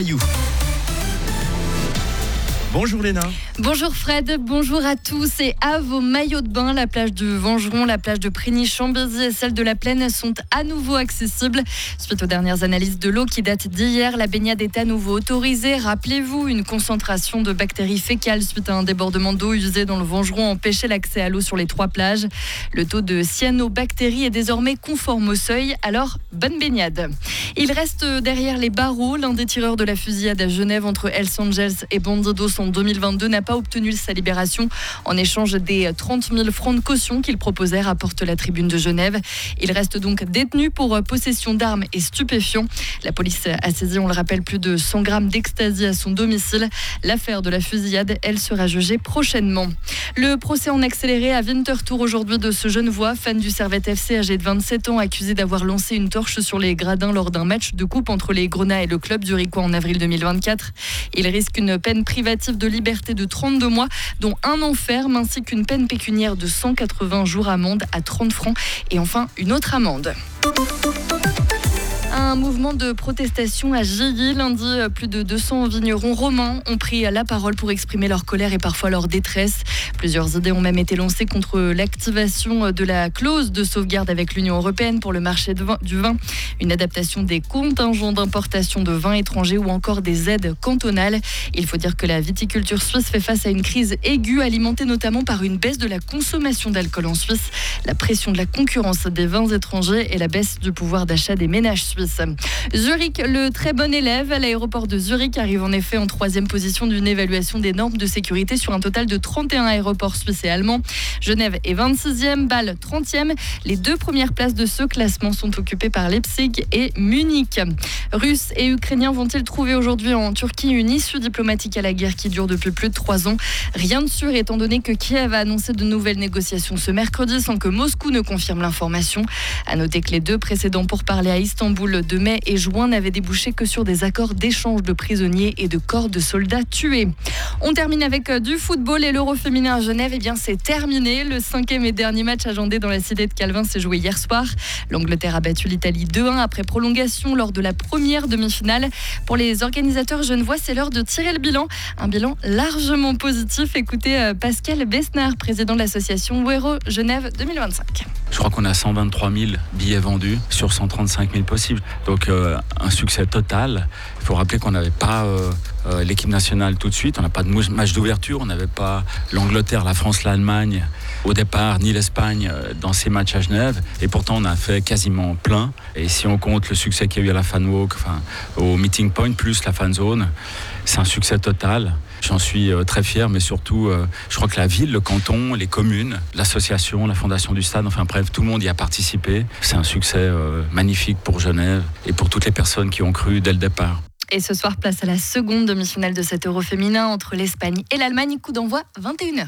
You. Bonjour Léna. Bonjour Fred, bonjour à tous et à vos maillots de bain. La plage de Vengeron, la plage de Prigny-Chambézy et celle de la Plaine sont à nouveau accessibles. Suite aux dernières analyses de l'eau qui datent d'hier, la baignade est à nouveau autorisée. Rappelez-vous, une concentration de bactéries fécales suite à un débordement d'eau usée dans le Vengeron empêchait l'accès à l'eau sur les 3 plages. Le taux de cyanobactéries est désormais conforme au seuil, alors bonne baignade. Il reste derrière les barreaux. L'un des tireurs de la fusillade à Genève entre Hells Angels et Bandidos en 2022 n'a pas obtenu sa libération en échange des 30 000 francs de caution qu'il proposait, rapporte la Tribune de Genève. Il reste donc détenu pour possession d'armes et stupéfiants. La police a saisi, on le rappelle, plus de 100 grammes d'ecstasy à son domicile. L'affaire de la fusillade, elle sera jugée prochainement. Le procès en accéléré à Winterthur aujourd'hui de ce Genevois, fan du Servette FC âgé de 27 ans, accusé d'avoir lancé une torche sur les gradins lors d'un match de coupe entre les Grenats et le club zurichois en avril 2024. Il risque une peine privative de liberté de 32 mois, dont 1 an ferme, ainsi qu'une peine pécuniaire de 180 jours amende à 30 francs et enfin une autre amende. Un mouvement de protestation à Gilly. Lundi, plus de 200 vignerons romains ont pris la parole pour exprimer leur colère et parfois leur détresse. Plusieurs idées ont même été lancées contre l'activation de la clause de sauvegarde avec l'Union européenne pour le marché du vin, une adaptation des contingents d'importation de vins étrangers ou encore des aides cantonales. Il faut dire que la viticulture suisse fait face à une crise aiguë alimentée notamment par une baisse de la consommation d'alcool en Suisse, la pression de la concurrence des vins étrangers et la baisse du pouvoir d'achat des ménages suisses. Zurich, le très bon élève à l'aéroport de Zurich, arrive en effet en 3e position d'une évaluation des normes de sécurité sur un total de 31 aéroports suisses et allemands. Genève est 26e, Bâle 30e. Les 2 premières places de ce classement sont occupées par Leipzig et Munich. Russes et Ukrainiens vont-ils trouver aujourd'hui en Turquie une issue diplomatique à la guerre qui dure depuis plus de 3 ans ? Rien de sûr étant donné que Kiev a annoncé de nouvelles négociations ce mercredi sans que Moscou ne confirme l'information. À noter que les 2 précédents pourparlers à Istanbul de mai et juin n'avaient débouché que sur des accords d'échange de prisonniers et de corps de soldats tués. On termine avec du football et l'Euro féminin à Genève. Eh bien, c'est terminé. Le 5e et dernier match agendé dans la cité de Calvin s'est joué hier soir. L'Angleterre a battu l'Italie 2-1 après prolongation lors de la première demi-finale. Pour les organisateurs genevois, c'est l'heure de tirer le bilan. Un bilan largement positif. Écoutez Pascal Besnard, président de l'association Wero Genève 2025. Je crois qu'on a 123 000 billets vendus sur 135 000 possibles. Donc un succès total. Il faut rappeler qu'on n'avait pas l'équipe nationale tout de suite. On n'a pas de match d'ouverture. On n'avait pas l'Angleterre, la France, l'Allemagne au départ, ni l'Espagne dans ces matchs à Genève. Et pourtant, on a fait quasiment plein. Et si on compte le succès qu'il y a eu à la Fan Walk, au Meeting Point, plus la Fan Zone, c'est un succès total. J'en suis très fier, mais surtout, je crois que la ville, le canton, les communes, l'association, la fondation du stade, enfin bref, tout le monde y a participé. C'est un succès magnifique pour Genève et pour toutes les personnes qui ont cru dès le départ. Et ce soir, place à la seconde demi-finale de cet Euro féminin entre l'Espagne et l'Allemagne. Coup d'envoi 21h.